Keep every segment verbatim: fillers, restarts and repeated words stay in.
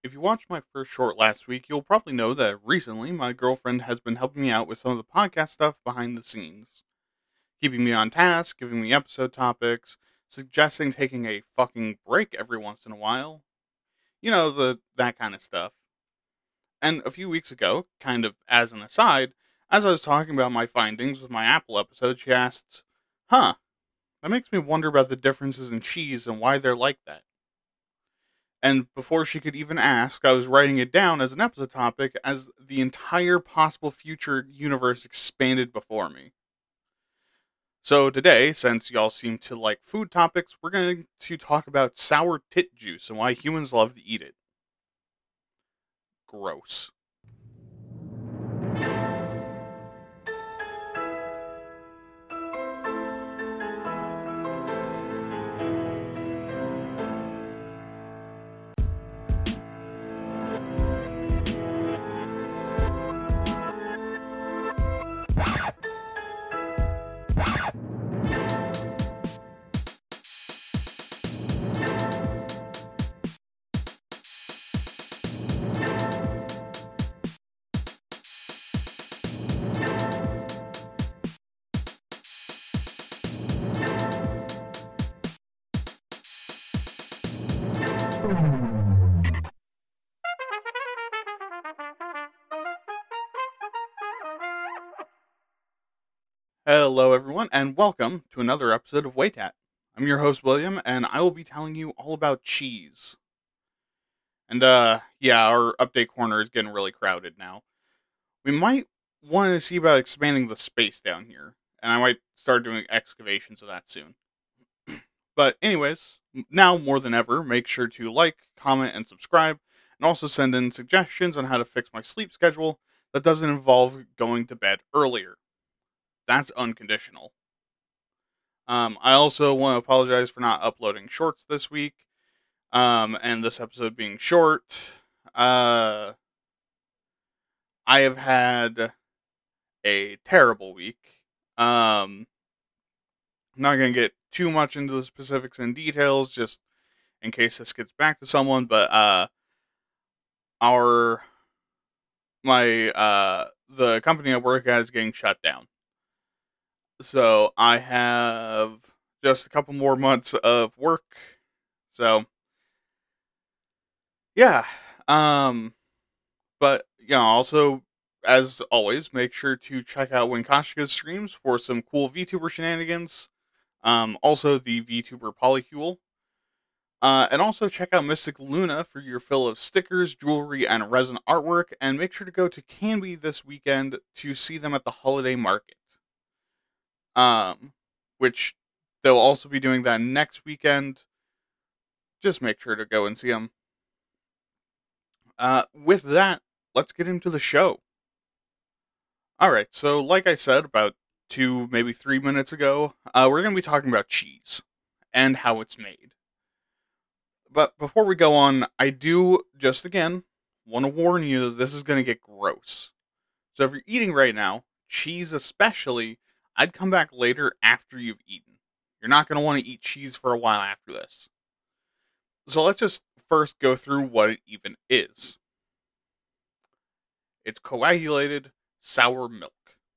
If you watched my first short last week, you'll probably know that recently my girlfriend has been helping me out with some of the podcast stuff behind the scenes, keeping me on task, giving me episode topics, suggesting taking a fucking break every once in a while. You know, the that kind of stuff. And a few weeks ago, kind of as an aside, as I was talking about my findings with my Apple episode, she asked, "Huh, that makes me wonder about the differences in cheese and why they're like that." And before she could even ask, I was writing it down as an episode topic as the entire possible future universe expanded before me. So today, since y'all seem to like food topics, we're going to talk about sour tit juice and why humans love to eat it. Gross. Hello, everyone, and welcome to another episode of Waytat. I'm your host, William, and I will be telling you all about cheese. And, uh, yeah, our update corner is getting really crowded now. We might want to see about expanding the space down here, and I might start doing excavations of that soon. But, anyways, now more than ever, make sure to like, comment, and subscribe, and also send in suggestions on how to fix my sleep schedule that doesn't involve going to bed earlier. That's unconditional. Um, I also want to apologize for not uploading shorts this week, um, and this episode being short. Uh, I have had a terrible week. Um, I'm not going to get too much into the specifics and details, just in case this gets back to someone, but uh, our my uh the company I work at is getting shut down. So I have just a couple more months of work. So yeah. Um but you know, also as always, make sure to check out Winkashika's streams for some cool VTuber shenanigans. Um also the VTuber Polycule. Uh, and also check out Mystic Luna for your fill of stickers, jewelry, and resin artwork. And make sure to go to Canby this weekend to see them at the holiday market. Um, which they'll also be doing that next weekend. Just make sure to go and see them. Uh, with that, let's get into the show. All right, so like I said about two, maybe three minutes ago, uh, we're going to be talking about cheese and how it's made. But before we go on, I do, just again, want to warn you that this is going to get gross. So if you're eating right now, cheese especially, I'd come back later after you've eaten. You're not going to want to eat cheese for a while after this. So let's just first go through what it even is. It's coagulated sour milk.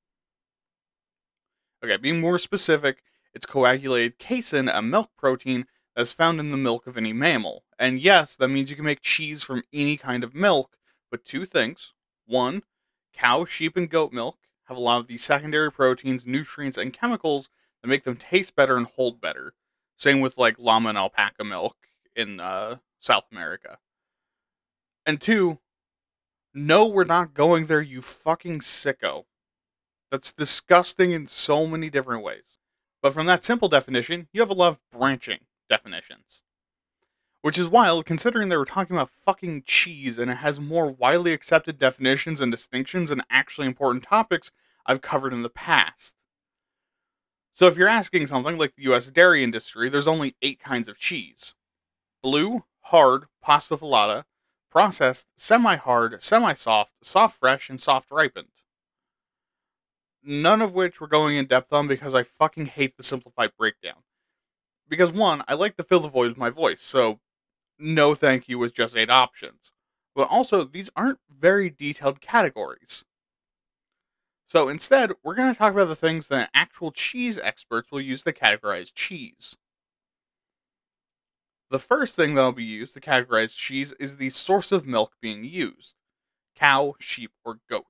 Okay, being more specific, it's coagulated casein, a milk protein that's found in the milk of any mammal. And yes, that means you can make cheese from any kind of milk, but two things. One, cow, sheep, and goat milk have a lot of these secondary proteins, nutrients, and chemicals that make them taste better and hold better. Same with like llama and alpaca milk in uh, South America. And two, no, we're not going there, you fucking sicko. That's disgusting in so many different ways. But from that simple definition, you have a lot of branching definitions. Which is wild, considering they were talking about fucking cheese, and it has more widely accepted definitions and distinctions and actually important topics I've covered in the past. So if you're asking something like the U S dairy industry, there's only eight kinds of cheese. Blue, hard, pasta filata, processed, semi-hard, semi-soft, soft fresh, and soft ripened. None of which we're going in depth on because I fucking hate the simplified breakdown. Because one, I like to fill the void with my voice, so no thank you with just eight options. But also, these aren't very detailed categories. So instead, we're going to talk about the things that actual cheese experts will use to categorize cheese. The first thing that will be used to categorize cheese is the source of milk being used: cow, sheep, or goat.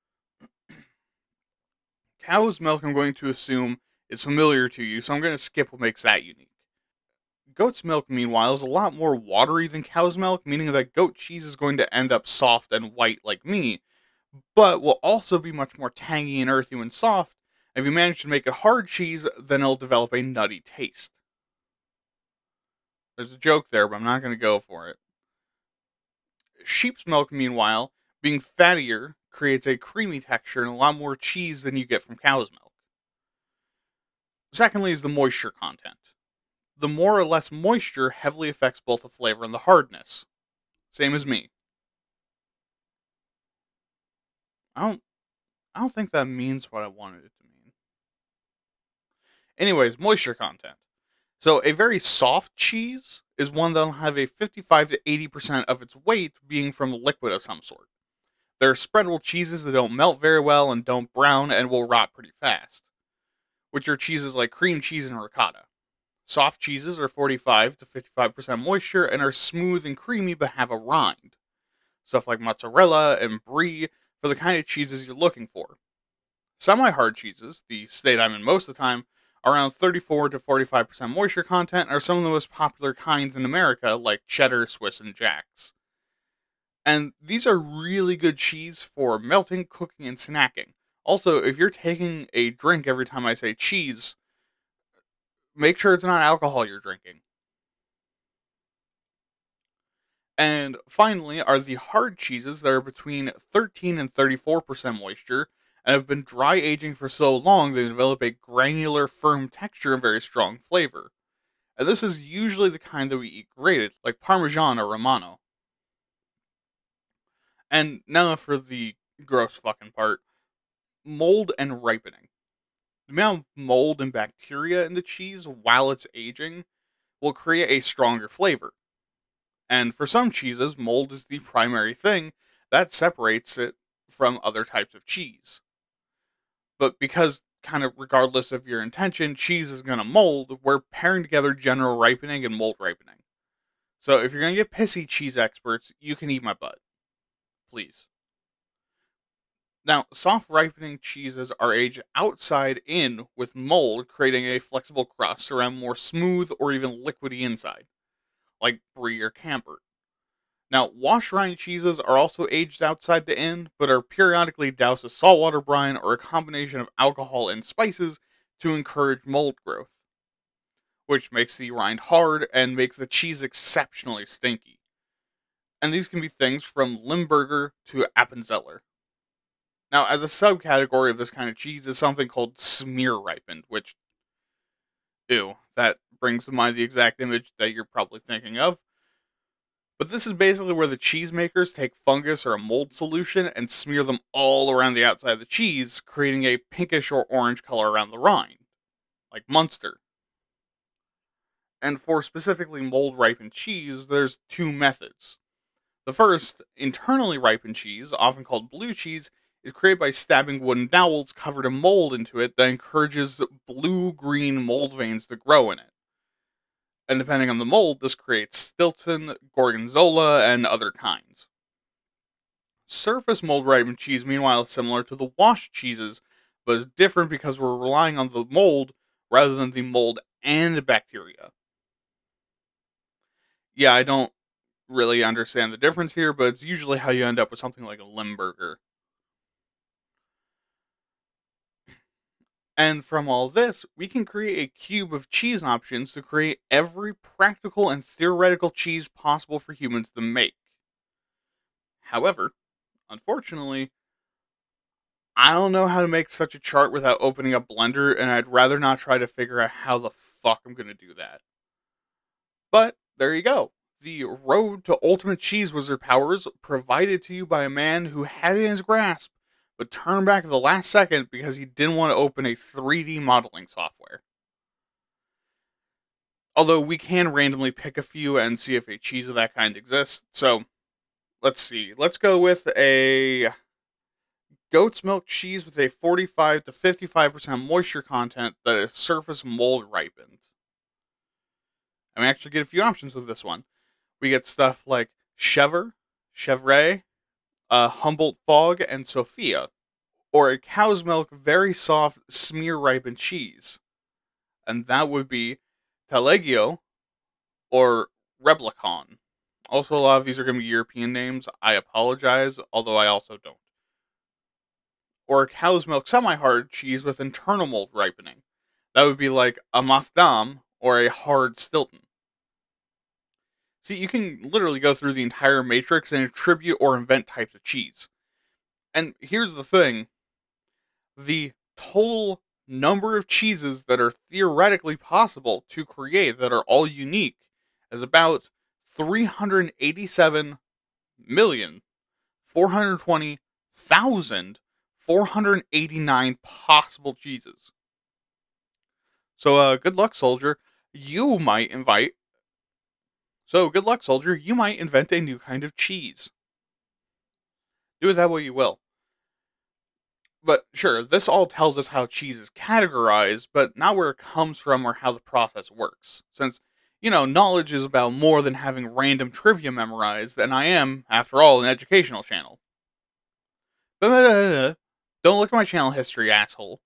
Cow's milk, I'm going to assume, is familiar to you, so I'm going to skip what makes that unique. Goat's milk, meanwhile, is a lot more watery than cow's milk, meaning that goat cheese is going to end up soft and white like me, but will also be much more tangy and earthy when soft. If you manage to make it hard cheese, then it'll develop a nutty taste. There's a joke there, but I'm not going to go for it. Sheep's milk, meanwhile, being fattier, creates a creamy texture and a lot more cheese than you get from cow's milk. Secondly is the moisture content. The more or less moisture heavily affects both the flavor and the hardness. Same as me. I don't I don't think that means what I wanted it to mean. Anyways, moisture content. So a very soft cheese is one that'll have a fifty-five to eighty percent of its weight being from liquid of some sort. There are spreadable cheeses that don't melt very well and don't brown and will rot pretty fast, which are cheeses like cream cheese and ricotta. Soft cheeses are forty-five to fifty-five percent moisture and are smooth and creamy but have a rind. Stuff like mozzarella and brie for the kind of cheeses you're looking for. Semi-hard cheeses, the state I'm in most of the time, around thirty-four to forty-five percent moisture content, are some of the most popular kinds in America, like cheddar, Swiss, and Jacks. And these are really good cheese for melting, cooking, and snacking. Also, if you're taking a drink every time I say cheese, make sure it's not alcohol you're drinking. And finally are the hard cheeses that are between thirteen and thirty-four percent moisture and have been dry aging for so long they develop a granular, firm texture and very strong flavor. And this is usually the kind that we eat grated, like Parmesan or Romano. And now for the gross fucking part: mold and ripening. The amount of mold and bacteria in the cheese while it's aging will create a stronger flavor. And for some cheeses, mold is the primary thing that separates it from other types of cheese. But because, kind of regardless of your intention, cheese is going to mold, we're pairing together general ripening and mold ripening. So if you're going to get pissy, cheese experts, you can eat my butt. Please. Now, soft ripening cheeses are aged outside in with mold, creating a flexible crust around more smooth or even liquidy inside, like brie or camembert. Now, wash rind cheeses are also aged outside the in, but are periodically doused with saltwater brine or a combination of alcohol and spices to encourage mold growth, which makes the rind hard and makes the cheese exceptionally stinky. And these can be things from Limburger to Appenzeller. Now, as a subcategory of this kind of cheese is something called smear ripened, which, ew, that brings to mind the exact image that you're probably thinking of. But this is basically where the cheesemakers take fungus or a mold solution and smear them all around the outside of the cheese, creating a pinkish or orange color around the rind, like Munster. And for specifically mold ripened cheese, there's two methods. The first, internally ripened cheese, often called blue cheese, is created by stabbing wooden dowels covered in mold into it that encourages blue-green mold veins to grow in it. And depending on the mold, this creates Stilton, Gorgonzola, and other kinds. Surface mold ripened cheese, meanwhile, is similar to the washed cheeses, but is different because we're relying on the mold rather than the mold and bacteria. Yeah, I don't really understand the difference here, but it's usually how you end up with something like a Limburger. And from all this, we can create a cube of cheese options to create every practical and theoretical cheese possible for humans to make. However, unfortunately, I don't know how to make such a chart without opening up Blender, and I'd rather not try to figure out how the fuck I'm going to do that. But there you go. The road to ultimate cheese wizard powers provided to you by a man who had it in his grasp, but turned back at the last second because he didn't want to open a three D modeling software. Although we can randomly pick a few and see if a cheese of that kind exists, so Let's see. Let's go with a goat's milk cheese with a forty-five to fifty-five percent moisture content that is surface mold ripened. And we actually get a few options with this one. We get stuff like Chever, Chevre, uh, Humboldt Fog, and Sophia. Or a cow's milk, very soft, smear ripened cheese. And that would be Taleggio or Reblicon. Also, a lot of these are going to be European names. I apologize, although I also don't. Or a cow's milk semi-hard cheese with internal mold ripening. That would be like a Masdam or a hard Stilton. See, you can literally go through the entire matrix and attribute or invent types of cheese. And here's the thing. The total number of cheeses that are theoretically possible to create that are all unique is about three hundred eighty-seven million four hundred twenty thousand four hundred eighty-nine possible cheeses. So, uh, good luck, soldier. You might invite. So, good luck, soldier. You might invent a new kind of cheese. Do with that what you will. But sure, this all tells us how cheese is categorized, but not where it comes from or how the process works. Since, you know, knowledge is about more than having random trivia memorized, and I am, after all, an educational channel. Don't look at my channel history, asshole.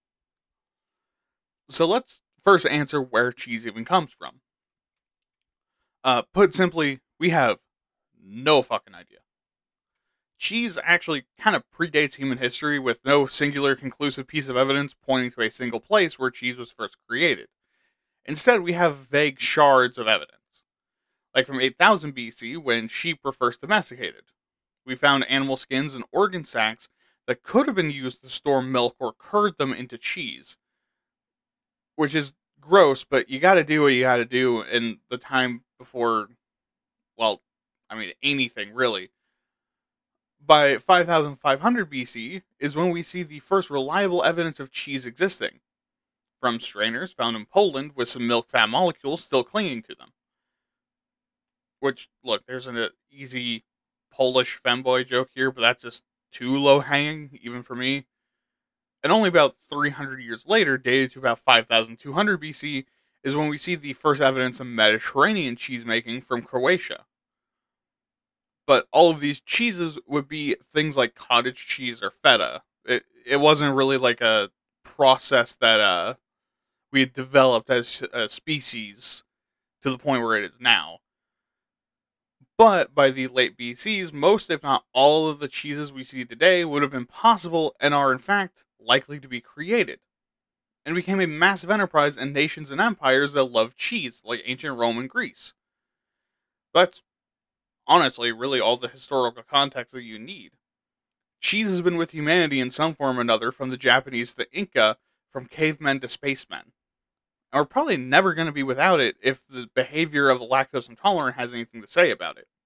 So let's first answer where cheese even comes from. Uh, put simply, we have no fucking idea. Cheese actually kind of predates human history with no singular conclusive piece of evidence pointing to a single place where cheese was first created. Instead, we have vague shards of evidence. Like from eight thousand B C, when sheep were first domesticated. We found animal skins and organ sacs that could have been used to store milk or curd them into cheese. Which is gross, but you gotta do what you gotta do in the time before, well, I mean, anything really. By five thousand five hundred B C is when we see the first reliable evidence of cheese existing, from strainers found in Poland with some milk fat molecules still clinging to them. Which, look, there's an easy Polish femboy joke here, but that's just too low hanging, even for me. And only about three hundred years later, dated to about five thousand two hundred B C, is when we see the first evidence of Mediterranean cheese making from Croatia. But all of these cheeses would be things like cottage cheese or feta. It it wasn't really like a process that uh, we had developed as a species to the point where it is now. But by the late B Cs, most, if not all, of the cheeses we see today would have been possible and are, in fact, likely to be created. And became a massive enterprise in nations and empires that loved cheese, like ancient Rome and Greece. That's honestly really all the historical context that you need. Cheese has been with humanity in some form or another, from the Japanese to the Inca, from cavemen to spacemen. And we're probably never going to be without it if the behavior of the lactose intolerant has anything to say about it.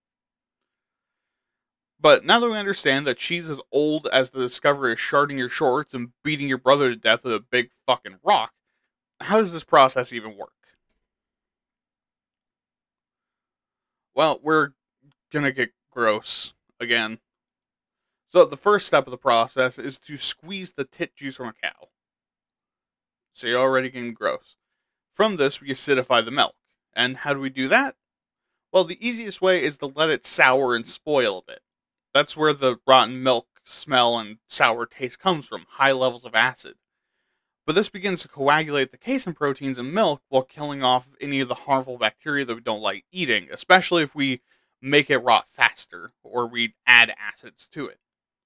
But now that we understand that cheese is old as the discovery of sharding your shorts and beating your brother to death with a big fucking rock, how does this process even work? Well, we're gonna get gross again. So the first step of the process is to squeeze the tit juice from a cow. So you're already getting gross. From this, we acidify the milk. And how do we do that? Well, the easiest way is to let it sour and spoil a bit. That's where the rotten milk smell and sour taste comes from, high levels of acid. But this begins to coagulate the casein proteins in milk while killing off any of the harmful bacteria that we don't like eating, especially if we make it rot faster or we add acids to it.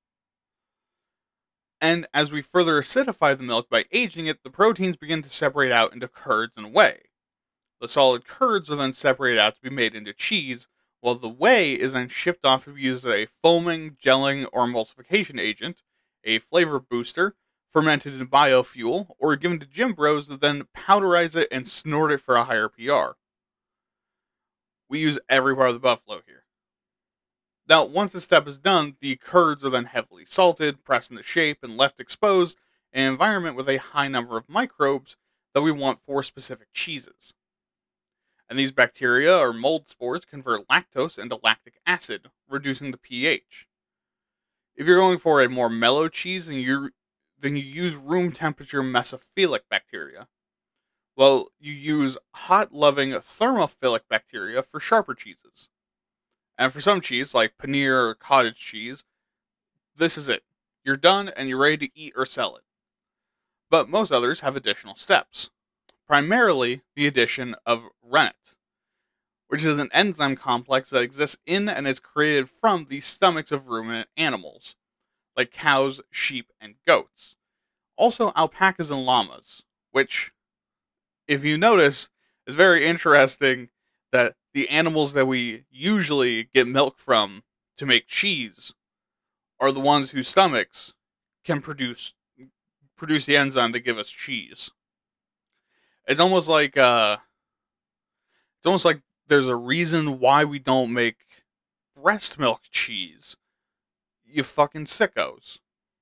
And as we further acidify the milk by aging it, the proteins begin to separate out into curds and whey. The solid curds are then separated out to be made into cheese, while the whey is then shipped off to be used as a foaming, gelling, or emulsification agent, a flavor booster, fermented into biofuel, or given to gym bros that then powderize it and snort it for a higher P R. We use every part of the buffalo here. Now, once this step is done, the curds are then heavily salted, pressed into shape, and left exposed in an environment with a high number of microbes that we want for specific cheeses. And these bacteria or mold spores convert lactose into lactic acid, reducing the pH. If you're going for a more mellow cheese, then you then you use room temperature mesophilic bacteria. Well, you use hot loving thermophilic bacteria for sharper cheeses. And for some cheese, like paneer or cottage cheese, this is it. You're done and you're ready to eat or sell it. But most others have additional steps. Primarily, the addition of rennet, which is an enzyme complex that exists in and is created from the stomachs of ruminant animals, like cows, sheep, and goats. Also, alpacas and llamas, which, if you notice, is very interesting that the animals that we usually get milk from to make cheese are the ones whose stomachs can produce produce the enzyme that give us cheese. It's almost like uh, it's almost like there's a reason why we don't make breast milk cheese. You fucking sickos.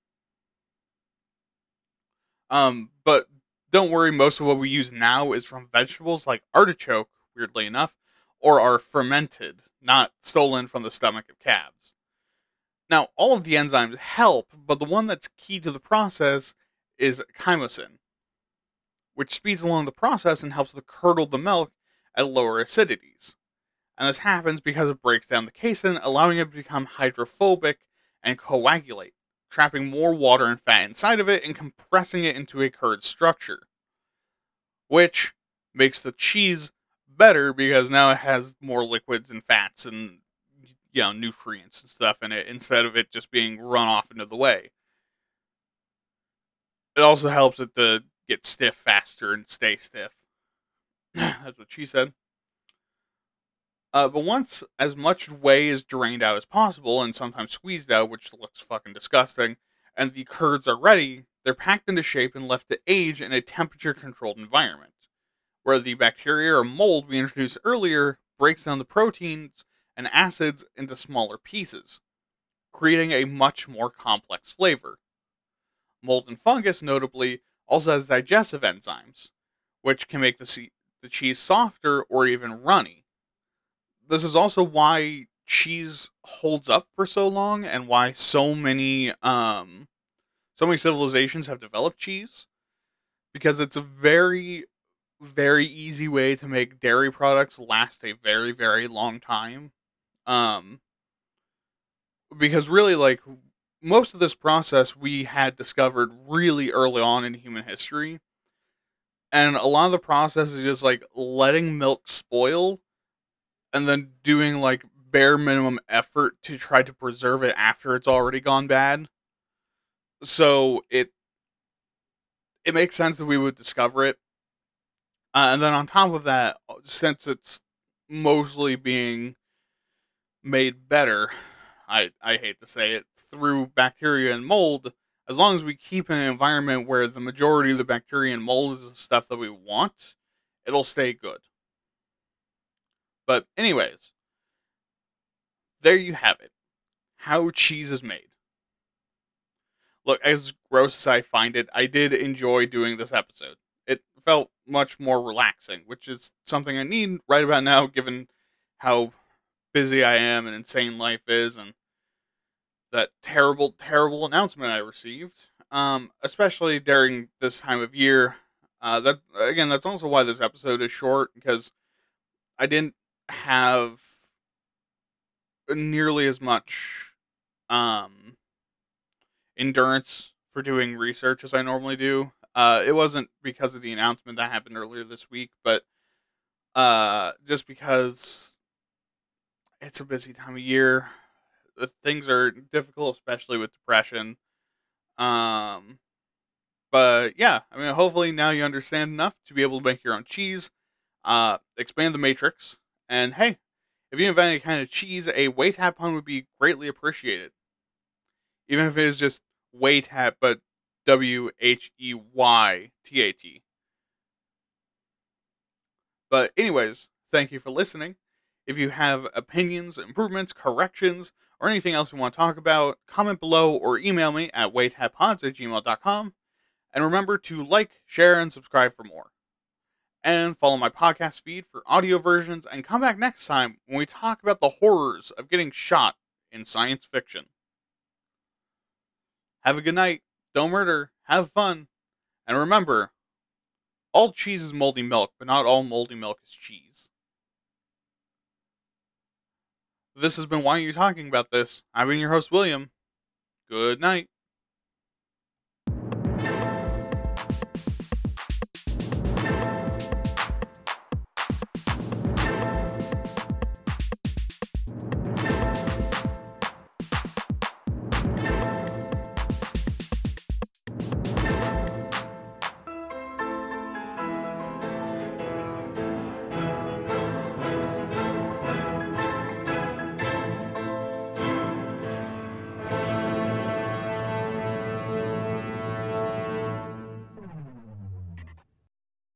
Um, but don't worry, most of what we use now is from vegetables like artichoke, weirdly enough, or are fermented, not stolen from the stomach of calves. Now, all of the enzymes help, but the one that's key to the process is chymosin, which speeds along the process and helps to curdle the milk at lower acidities. And this happens because it breaks down the casein, allowing it to become hydrophobic and coagulate, trapping more water and fat inside of it and compressing it into a curd structure, which makes the cheese better because now it has more liquids and fats and, you know, nutrients and stuff in it instead of it just being run off into the way. It also helps it to get stiff faster and stay stiff. That's what she said. Uh, but once as much whey is drained out as possible, and sometimes squeezed out, which looks fucking disgusting, and the curds are ready, they're packed into shape and left to age in a temperature-controlled environment, where the bacteria or mold we introduced earlier breaks down the proteins and acids into smaller pieces, creating a much more complex flavor. Mold and fungus, notably, also has digestive enzymes, which can make the, ce- the cheese softer or even runny. This is also why cheese holds up for so long and why so many um so many civilizations have developed cheese, because it's a very very easy way to make dairy products last a very very long time. Um because really, like, most of this process we had discovered really early on in human history, and a lot of the process is just like letting milk spoil and then doing like bare minimum effort to try to preserve it after it's already gone bad. So it it makes sense that we would discover it. Uh, and then on top of that, since it's mostly being made better, I I hate to say it, through bacteria and mold, as long as we keep an environment where the majority of the bacteria and mold is the stuff that we want, it'll stay good. But anyways, there you have it. How cheese is made. Look, as gross as I find it, I did enjoy doing this episode. It felt much more relaxing, which is something I need right about now, given how busy I am and insane life is, and that terrible, terrible announcement I received. Um, especially during this time of year. Uh, that again, that's also why this episode is short, because I didn't have nearly as much um endurance for doing research as I normally do. Uh, it wasn't because of the announcement that happened earlier this week, but uh, just because it's a busy time of year. The things are difficult, especially with depression. Um, but yeah, I mean, hopefully now you understand enough to be able to make your own cheese, uh, expand the matrix, and hey, if you invent any kind of cheese, a whey tap pun would be greatly appreciated. Even if it is just Whey Tap, but W H E Y T A T. But anyways, thank you for listening. If you have opinions, improvements, corrections, or anything else you want to talk about, comment below or email me at waytappods at gmail dot com. And remember to like, share, and subscribe for more. and follow my podcast feed for audio versions, and come back next time when we talk about the horrors of getting shot in science fiction. Have a good night, don't murder, have fun, and remember, all cheese is moldy milk, but not all moldy milk is cheese. This has been Why Are You Talking About This? I've been your host, William. Good night.